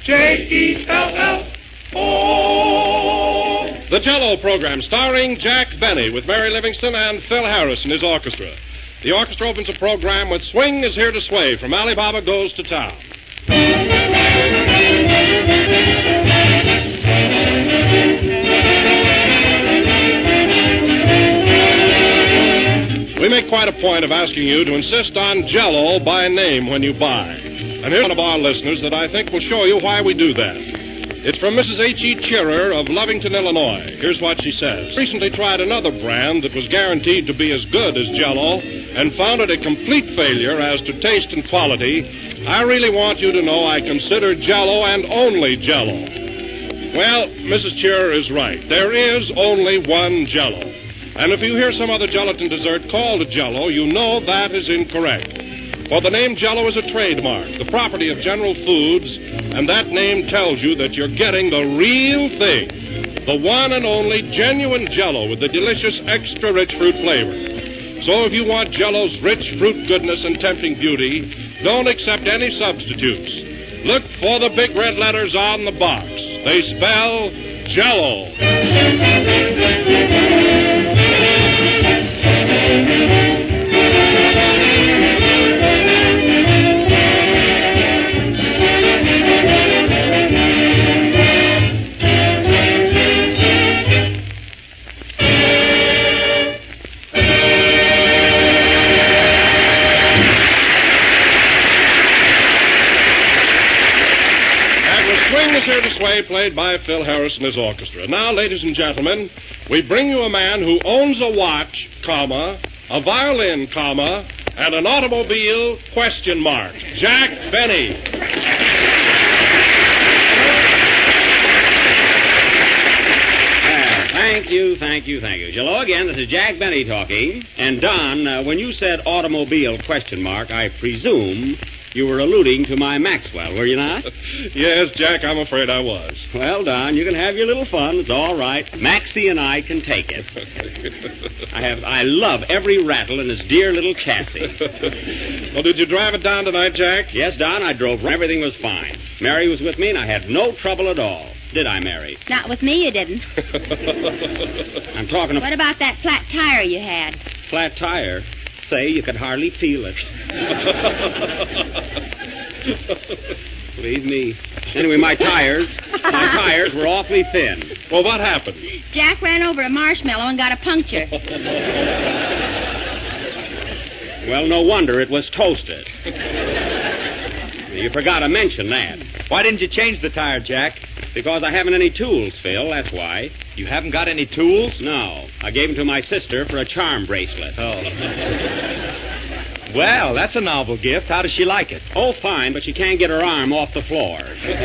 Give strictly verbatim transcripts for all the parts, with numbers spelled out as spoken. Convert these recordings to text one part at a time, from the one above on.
J E L L O. The Jell-O program, starring Jack Benny with Mary Livingston and Phil Harris and his orchestra. The orchestra opens the program with Swing is Here to Sway from Alibaba Goes to Town. We make quite a point of asking you to insist on Jell-O by name when you buy. And here's one of our listeners that I think will show you why we do that. It's from Missus H E. Cheerer of Lovington, Illinois. Here's what she says. Recently tried another brand that was guaranteed to be as good as Jell-O and found it a complete failure as to taste and quality. I really want you to know I consider Jell-O and only Jell-O. Well, Missus Cheerer is right. There is only one Jell-O. And if you hear some other gelatin dessert called Jell-O, you know that is incorrect. For the name Jell-O is a trademark, the property of General Foods, and that name tells you that you're getting the real thing. The one and only genuine Jell-O with the delicious extra-rich fruit flavor. So if you want Jell-O's rich fruit goodness and tempting beauty, don't accept any substitutes. Look for the big red letters on the box. They spell Jell-O. Played by Phil Harris and his orchestra. Now, ladies and gentlemen, we bring you a man who owns a watch, comma, a violin, comma, and an automobile, question mark. Jack Benny. Uh, thank you, thank you, thank you. Hello again, this is Jack Benny talking. And Don, uh, when you said automobile, question mark, I presume you were alluding to my Maxwell, were you not? Yes, Jack, I'm afraid I was. Well, Don, you can have your little fun. It's all right. Maxie and I can take it. I have, I love every rattle in this dear little chassis. Well, did you drive it down tonight, Jack? Yes, Don, I drove. Everything was fine. Mary was with me, and I had no trouble at all. Did I, Mary? Not with me, you didn't. I'm talking about... What about that flat tire you had? Flat tire? Say, you could hardly feel it. Believe me. Anyway, my tires, my tires were awfully thin. Well, what happened? Jack ran over a marshmallow and got a puncture. Well, no wonder it was toasted. You forgot to mention that. Why didn't you change the tire, Jack? Because I haven't any tools, Phil, that's why. You haven't got any tools? No. I gave them to my sister for a charm bracelet. Oh. Well, that's a novel gift. How does she like it? Oh, fine, but she can't get her arm off the floor.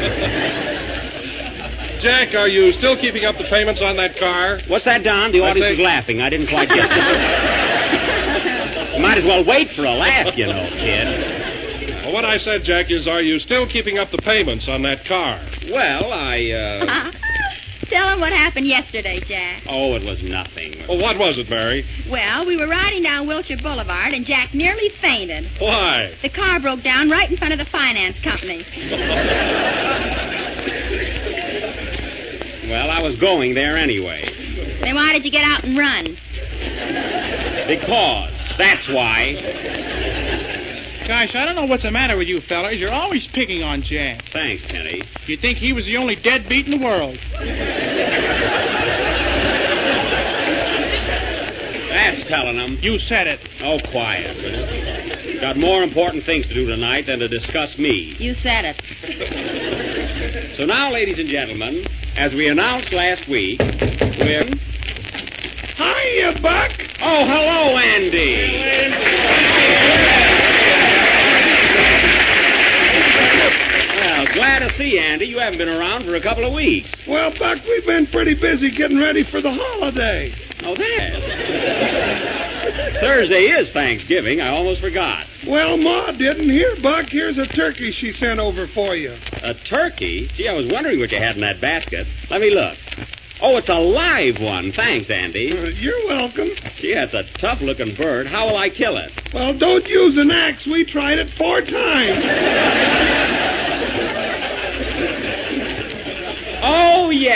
Jack, are you still keeping up the payments on that car? What's that, Don? The audience is laughing. I didn't quite get it. You might as well wait for a laugh, you know, kid. Well, what I said, Jack, is are you still keeping up the payments on that car? Well, I, uh... Tell him what happened yesterday, Jack. Oh, it was nothing. Well, what was it, Mary? Well, we were riding down Wilshire Boulevard, and Jack nearly fainted. Why? The car broke down right in front of the finance company. Well, I was going there anyway. Then why did you get out and run? Because. That's why. Gosh, I don't know what's the matter with you fellas. You're always picking on Jack. Thanks, Kenny. You'd think he was the only deadbeat in the world. That's telling him. You said it. Oh, quiet. Got more important things to do tonight than to discuss me. You said it. So now, ladies and gentlemen, as we announced last week, we're... Hiya, Buck. Oh, hello, Andy. Well, glad to see you, Andy. You haven't been around for a couple of weeks. Well, Buck, we've been pretty busy getting ready for the holiday. Oh, that. Thursday is Thanksgiving. I almost forgot. Well, Ma didn't. Here, Buck, here's a turkey she sent over for you. A turkey? Gee, I was wondering what you had in that basket. Let me look. Oh, it's a live one. Thanks, Andy. Uh, you're welcome. Gee, that's a tough-looking bird. How will I kill it? Well, don't use an axe. We tried it four times.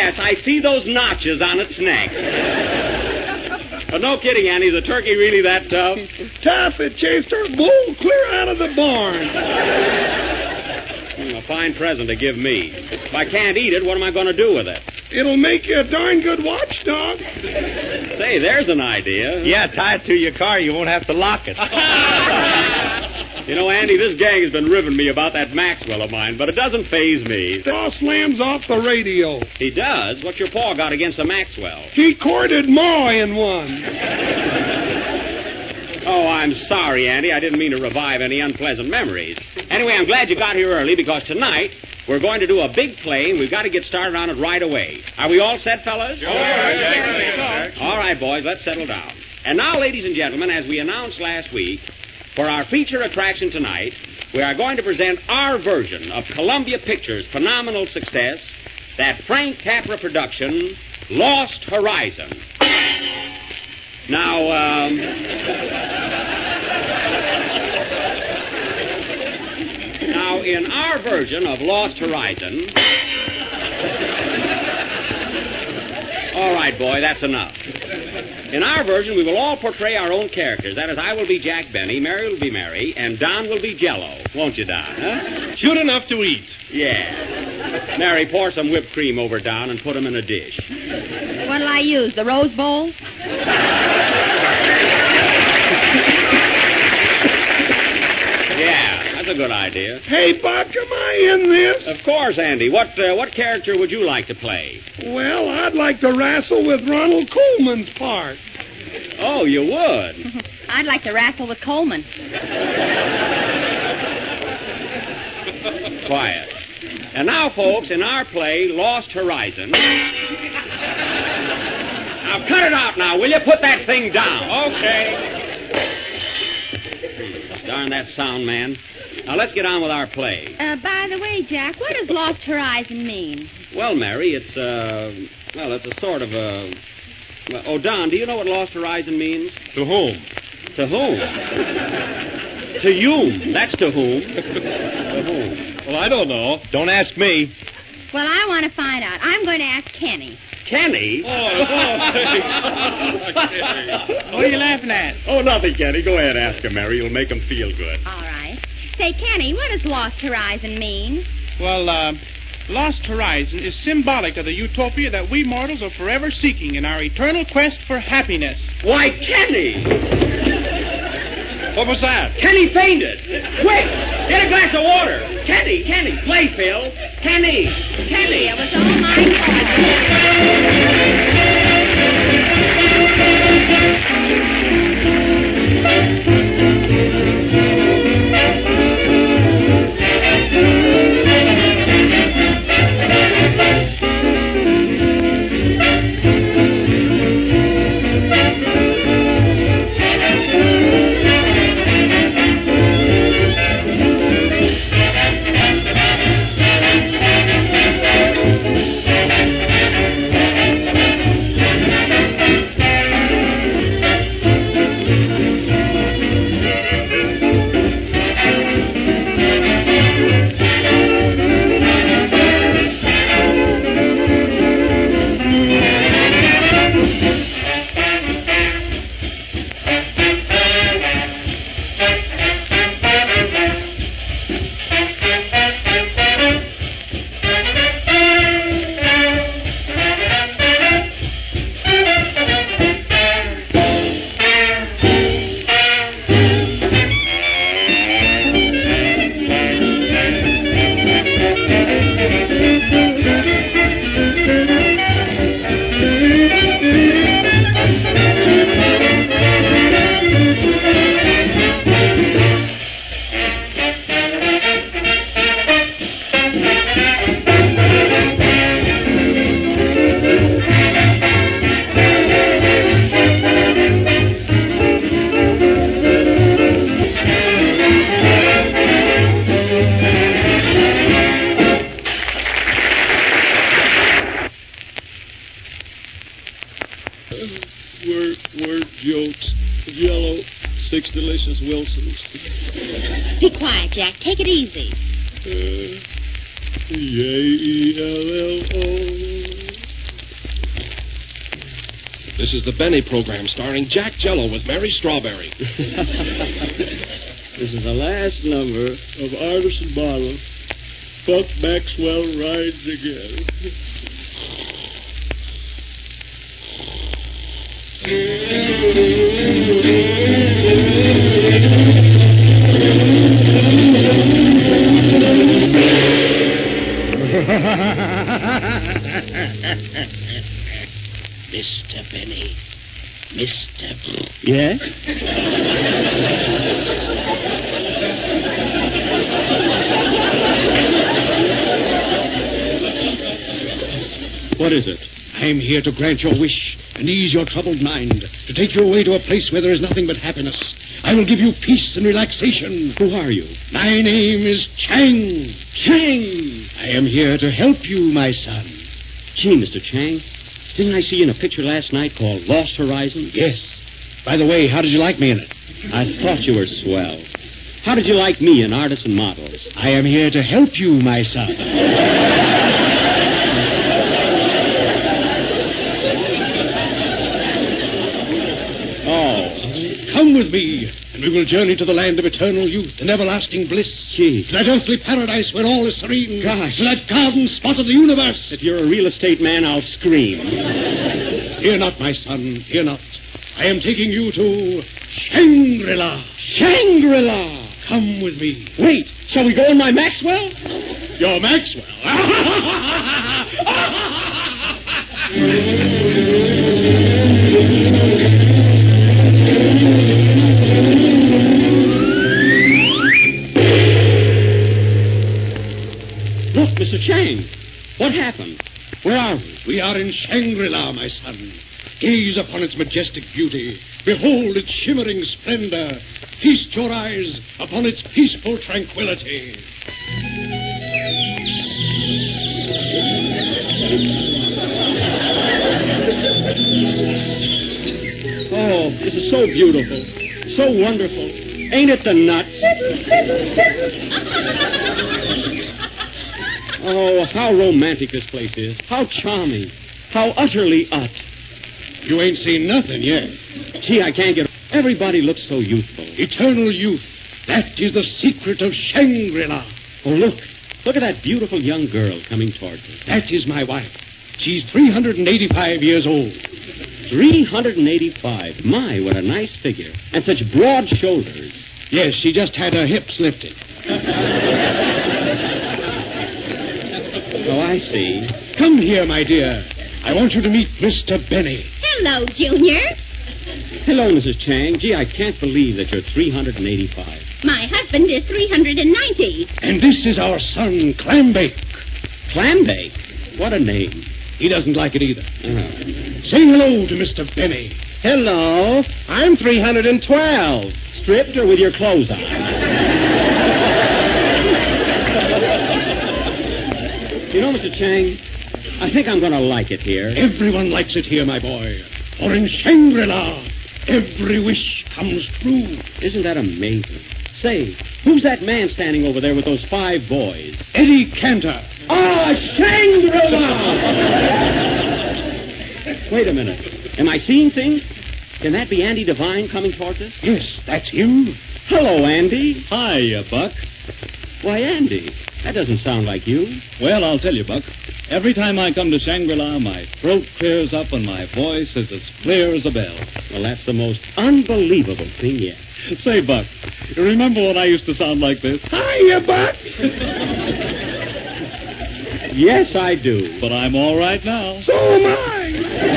Yes, I see those notches on its neck. But no kidding, Andy. Is the turkey really that tough? Tough. It chased our bull clear out of the barn. Hmm, a fine present to give me. If I can't eat it, what am I going to do with it? It'll make you a darn good watchdog. Say, there's an idea. Yeah, tie it to your car. You won't have to lock it. You know, Andy, this gang has been ribbing me about that Maxwell of mine, but it doesn't faze me. It all slams off the radio. He does? What's your paw got against the Maxwell? He courted Ma in one. Oh, I'm sorry, Andy. I didn't mean to revive any unpleasant memories. Anyway, I'm glad you got here early, because tonight we're going to do a big play, and we've got to get started on it right away. Are we all set, fellas? Sure. Sure. All right, boys, let's settle down. And now, ladies and gentlemen, as we announced last week, for our feature attraction tonight, we are going to present our version of Columbia Pictures' phenomenal success, that Frank Capra production, Lost Horizon. Now, um... now, in our version of Lost Horizon... All right, boy, that's enough. In our version, we will all portray our own characters. That is, I will be Jack Benny, Mary will be Mary, and Don will be Jello. Won't you, Don, huh? Good enough to eat. Yeah. Mary, pour some whipped cream over Don and put him in a dish. What'll I use, the Rose Bowl? Yeah, that's a good idea. Hey, Buck, am I in this? Of course, Andy. What uh, what character would you like to play? Well, I'd like to wrestle with Ronald Coleman's part. Oh, you would? I'd like to wrestle with Coleman. Quiet. And now, folks, in our play, Lost Horizon... Now, cut it out now, will you? Put that thing down. Okay. Darn that sound, man. Now, let's get on with our play. Uh, by the way, Jack, what does Lost Horizon mean? Well, Mary, it's, uh... Well, it's a sort of a... Well, oh, Don, do you know what Lost Horizon means? To whom? To whom? To you. That's to whom. To whom? Well, I don't know. Don't ask me. Well, I want to find out. I'm going to ask Kenny. Kenny? Oh, oh. What are you laughing at? Oh, nothing, Kenny. Go ahead, ask him, Mary. You'll make him feel good. All right. Say, Kenny, what does Lost Horizon mean? Well, uh, Lost Horizon is symbolic of the utopia that we mortals are forever seeking in our eternal quest for happiness. Why, Kenny! What was that? Kenny fainted. Quick! Get a glass of water. Kenny, Kenny, play, Phil. Kenny, Kenny. It was all my fault. Six delicious Wilsons. Be quiet, Jack. Take it easy. Uh, J E L L O. This is the Benny program starring Jack Jello with Mary Strawberry. This is the last number of Artisan Bottle. Buck Maxwell rides again. Mister Benny. Mister B- Yes? What is it? I'm here to grant your wish and ease your troubled mind, to take you away to a place where there is nothing but happiness. I will give you peace and relaxation. Who are you? My name is Chang. Chang! I am here to help you, my son. Gee, Mister Chang, didn't I see you in a picture last night called Lost Horizon? Yes. By the way, how did you like me in it? I thought you were swell. How did you like me in Artisan Models? I am here to help you, my son. Come with me, and we will journey to the land of eternal youth and everlasting bliss. Gee. To that earthly paradise where all is serene. Gosh. To that garden spot of the universe. If you're a real estate man, I'll scream. Fear not, my son, fear not. I am taking you to Shangri-La. Shangri-La! Come with me. Wait, shall we go in my Maxwell? Your Maxwell? Look, Mister Chang, what happened? Where are we? We are in Shangri-La, my son. Gaze upon its majestic beauty. Behold its shimmering splendor. Feast your eyes upon its peaceful tranquility. Oh, this is so beautiful. So wonderful. Ain't it the nuts? Oh, how romantic this place is. How charming. How utterly ut. You ain't seen nothing yet. Gee, I can't get... Everybody looks so youthful. Eternal youth. That is the secret of Shangri-La. Oh, look. Look at that beautiful young girl coming towards us. That is my wife. She's three hundred eighty-five years old. three hundred eighty-five. My, what a nice figure. And such broad shoulders. Yes, she just had her hips lifted. Oh, I see. Come here, my dear. I want you to meet Mister Benny. Hello, Junior. Hello, Missus Chang. Gee, I can't believe that you're three hundred eighty-five. My husband is three hundred ninety. And this is our son, Clambake. Clambake? What a name. He doesn't like it either. Uh-huh. Say hello to Mister Benny. Hello. I'm three hundred twelve. Stripped or with your clothes on? You know, Mister Chang, I think I'm going to like it here. Everyone likes it here, my boy. For in Shangri-La, every wish comes true. Isn't that amazing? Say, who's that man standing over there with those five boys? Eddie Cantor. Ah, Shangri-La! Wait a minute. Am I seeing things? Can that be Andy Devine coming towards us? Yes, that's him. Hello, Andy. Hi, Buck. Why, Andy, that doesn't sound like you. Well, I'll tell you, Buck. Every time I come to Shangri-La, my throat clears up and my voice is as clear as a bell. Well, that's the most unbelievable thing yet. Say, Buck, you remember when I used to sound like this? Hiya, Buck. Yes, I do. But I'm all right now. So am I.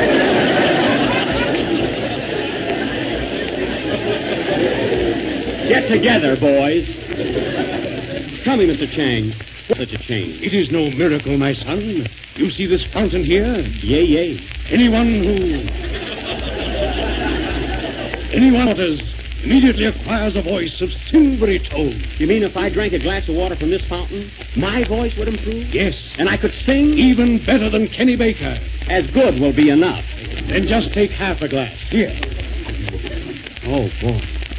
Get together, boys. Tell me, Mister Chang, what's such a change? It is no miracle, my son. You see this fountain here? Yay, yay. Anyone who... Anyone who does immediately acquires a voice of silvery tone. You mean if I drank a glass of water from this fountain, my voice would improve? Yes. And I could sing? Even better than Kenny Baker. As good will be enough. Then just take half a glass. Here. Oh, boy.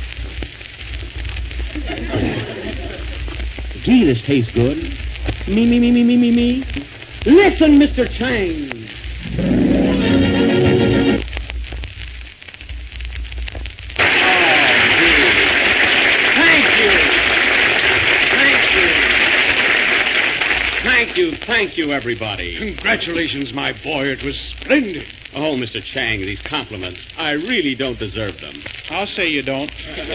Gee, this tastes good. Me, me, me, me, me, me, me. Listen, Mister Chang. thank you, thank you, everybody. Congratulations, my boy. It was splendid. Oh, Mister Chang, these compliments. I really don't deserve them. I'll say you don't.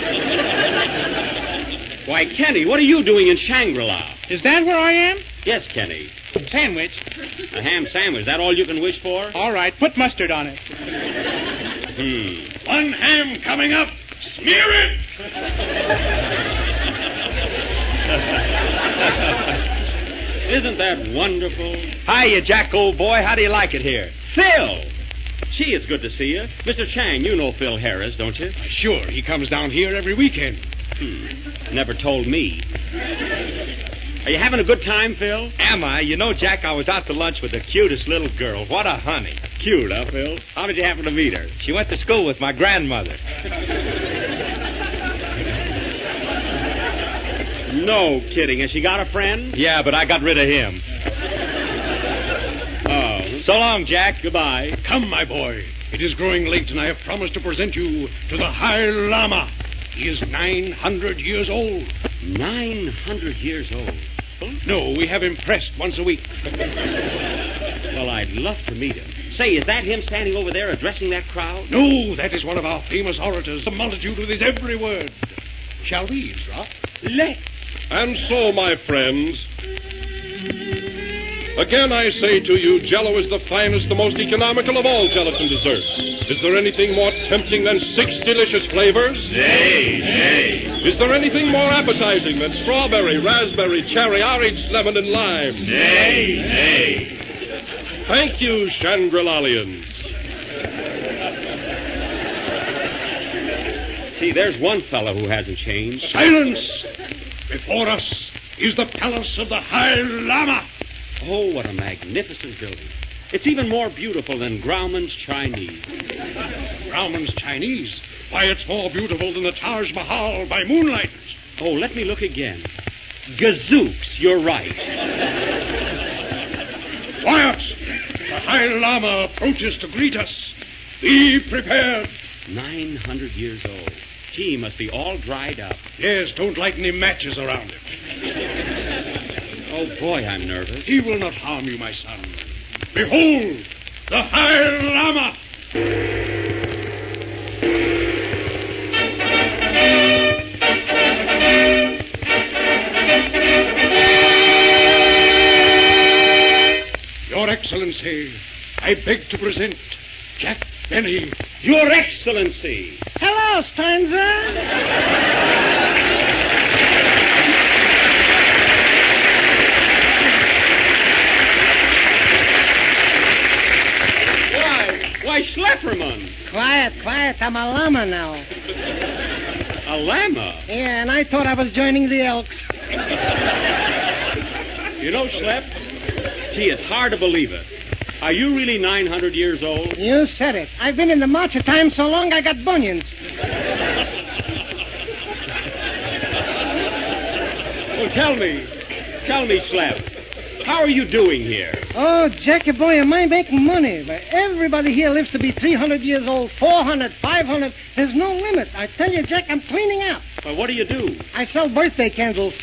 Why, Kenny, what are you doing in Shangri-La? Is that where I am? Yes, Kenny. Sandwich. A ham sandwich. Is that all you can wish for? All right, put mustard on it. Hmm. One ham coming up. Smear it! Isn't that wonderful? Hiya, Jack, old boy. How do you like it here? Phil! Gee, it's good to see you. Mister Chang, you know Phil Harris, don't you? Sure, he comes down here every weekend. Hmm. Never told me. Are you having a good time, Phil? Am I? You know, Jack, I was out to lunch with the cutest little girl. What a honey. Cute, huh, Phil? How did you happen to meet her? She went to school with my grandmother. No kidding. Has she got a friend? Yeah, but I got rid of him. Oh. So long, Jack. Goodbye. Come, my boy. It is growing late, and I have promised to present you to the High Lama. He is nine hundred years old. Nine hundred years old? No, we have him pressed once a week. Well, I'd love to meet him. Say, is that him standing over there addressing that crowd? No, that is one of our famous orators, the multitude with his every word. Shall we eavesdrop? Let's. And so, my friends, again I say to you, Jell-O is the finest, the most economical of all gelatin desserts. Is there anything more tempting than six delicious flavors? Nay, nay. Is there anything more appetizing than strawberry, raspberry, cherry, orange, lemon, and lime? Nay, nay. Thank you, Shangri-Lalians. See, there's one fellow who hasn't changed. Silence! Before us is the palace of the High Lama. Oh, what a magnificent building. It's even more beautiful than Grauman's Chinese. Grauman's Chinese? Why, it's more beautiful than the Taj Mahal by moonlight. Oh, let me look again. Gazooks, you're right. Quiet! The High Lama approaches to greet us. Be prepared. Nine hundred years old. Gee, he must be all dried up. Yes, don't light any matches around him. Oh, boy, I'm nervous. He will not harm you, my son. Behold, the High Lama! Your Excellency, I beg to present Jack Benny. Your Excellency. Hello, Stanza. Why, Schlepperman. Quiet, quiet. I'm a llama now. A llama? Yeah, and I thought I was joining the Elks. You know, Schlep, gee, it's hard to believe it. Are you really nine hundred years old? You said it. I've been in the march of time so long I got bunions. Well, tell me. Tell me, Schlep. How are you doing here? Oh, Jackie boy, am I making money? But everybody here lives to be three hundred years old, four hundred, five hundred. There's no limit. I tell you, Jack, I'm cleaning up. Well, what do you do? I sell birthday candles.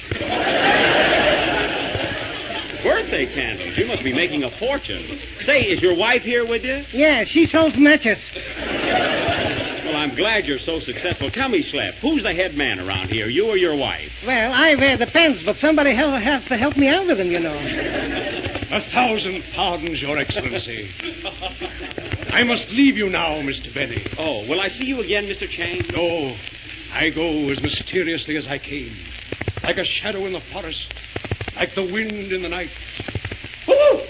Birthday candles? You must be making a fortune. Say, is your wife here with you? Yeah, she sells matches. Well, I'm glad you're so successful. Tell me, Schlep, who's the head man around here, you or your wife? Well, I wear the pants, but somebody else has to help me out with them, you know. A thousand pardons, Your Excellency. I must leave you now, Mister Benny. Oh, will I see you again, Mister Chang? No. I go as mysteriously as I came. Like a shadow in the forest. Like the wind in the night. Woo!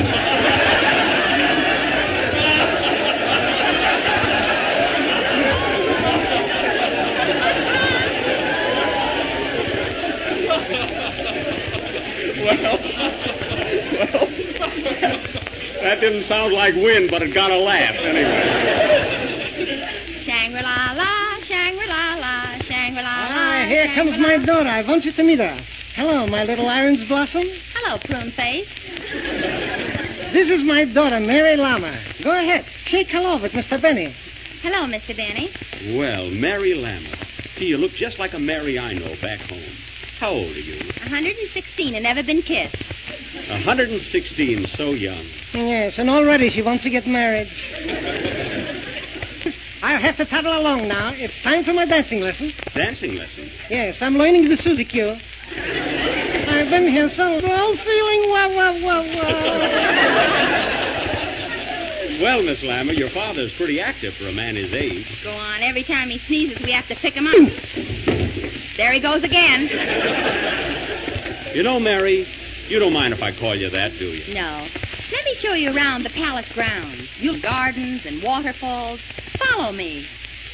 Well, well, that didn't sound like wind, but it got a laugh anyway. Shangri-La-La, Shangri-La-La, Shangri-La-La. Ah, here comes my daughter. I want you to meet her. Hello, my little orange blossom. Hello, prune face. This is my daughter, Mary Lama. Go ahead. Shake hello with Mister Benny. Hello, Mister Benny. Well, Mary Lama. Gee, you look just like a Mary I know back home. How old are you? one hundred sixteen and never been kissed. one hundred sixteen, so young. Yes, and already she wants to get married. I'll have to toddle along now. It's time for my dancing lesson. Dancing lesson? Yes, I'm learning the Suzy Q. I've been here so well, feeling wah, wah, wah, wah. Well, Miss Lammer, your father's pretty active for a man his age. Go on. Every time he sneezes, we have to pick him up. There he goes again. You know, Mary, you don't mind if I call you that, do you? No. Let me show you around the palace grounds. You'll gardens and waterfalls. Follow me.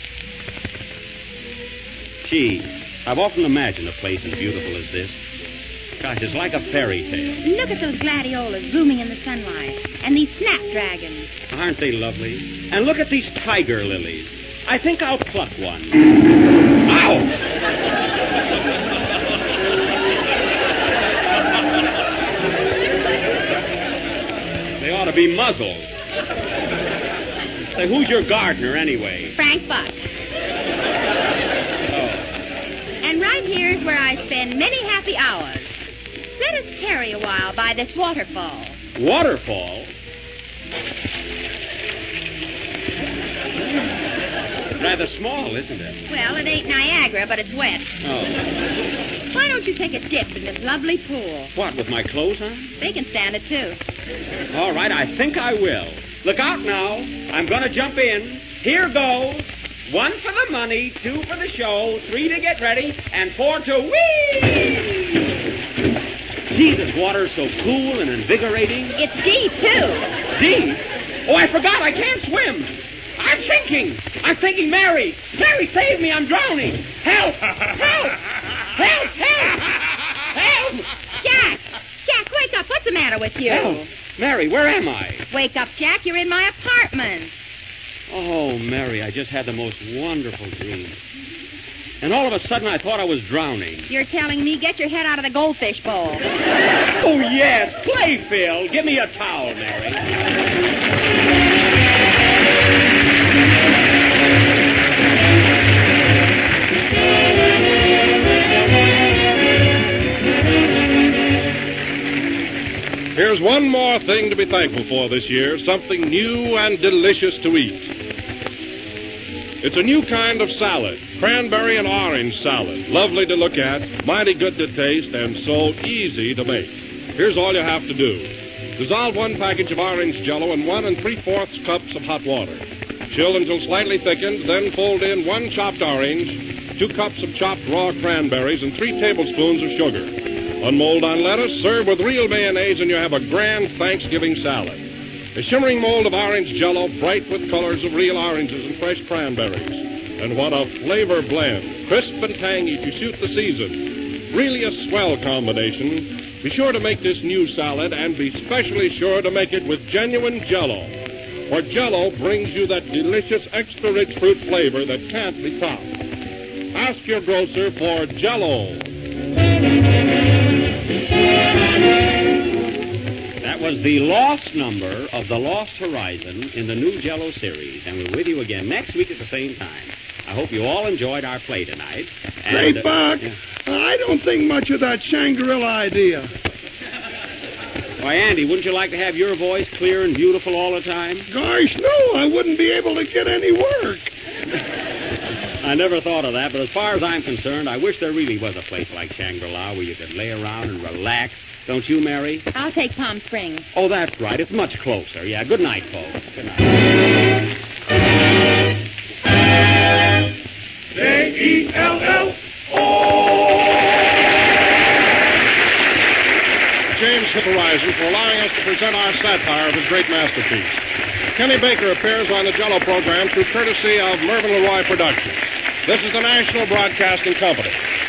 Gee, I've often imagined a place as beautiful as this. Gosh, it's like a fairy tale. Look at those gladiolas blooming in the sunlight. And these snapdragons. Aren't they lovely? And look at these tiger lilies. I think I'll pluck one. Ow! They ought to be muzzled. Say, who's your gardener, anyway? Frank Buck. Oh. And right here's where I spend many happy hours. Let us tarry a while by this waterfall. Waterfall? Rather small, isn't it? Well, it ain't Niagara, but it's wet. Oh. Why don't you take a dip in this lovely pool? What, with my clothes on? They can stand it, too. All right, I think I will. Look out now. I'm going to jump in. Here goes. One for the money, two for the show, three to get ready, and four to whee! Gee, this water's so cool and invigorating. It's deep, too. Deep? Oh, I forgot. I can't swim. I'm sinking. I'm sinking. Mary. Mary, save me. I'm drowning. Help. Help. Help. Help. Help. Jack. Jack, wake up. What's the matter with you? Help. Mary, where am I? Wake up, Jack. You're in my apartment. Oh, Mary, I just had the most wonderful dream. And all of a sudden, I thought I was drowning. You're telling me get your head out of the goldfish bowl. Oh, yes. Play, Phil. Give me a towel, Mary. Here's one more thing to be thankful for this year, something new and delicious to eat. It's a new kind of salad, cranberry and orange salad. Lovely to look at, mighty good to taste, and so easy to make. Here's all you have to do. Dissolve one package of orange Jell-O in one and three-fourths cups of hot water. Chill until slightly thickened, then fold in one chopped orange, two cups of chopped raw cranberries, and three tablespoons of sugar. Unmold on lettuce, serve with real mayonnaise, and you have a grand Thanksgiving salad. A shimmering mold of orange Jell-O, bright with colors of real oranges and fresh cranberries. And what a flavor blend. Crisp and tangy to suit the season. Really a swell combination. Be sure to make this new salad, and be specially sure to make it with genuine Jell-O. For Jell-O brings you that delicious extra-rich fruit flavor that can't be topped. Ask your grocer for Jell-O. That was the lost number of The Lost Horizon in the new Jell-O series, and we're with you again next week at the same time. I hope you all enjoyed our play tonight. Say, And, Buck, uh, yeah. I don't think much of that Shangri-La idea. Why, Andy, wouldn't you like to have your voice clear and beautiful all the time? Gosh, no, I wouldn't be able to get any work. I never thought of that, but as far as I'm concerned, I wish there really was a place like Shangri-La where you could lay around and relax. Don't you, Mary? I'll take Palm Springs. Oh, that's right. It's much closer. Yeah, good night, folks. Good night. J E L L O. James Hipperizon for allowing us to present our satire of his great masterpiece. Kenny Baker appears on the Jell-O program through courtesy of Mervyn LeRoy Productions. This is the National Broadcasting Company.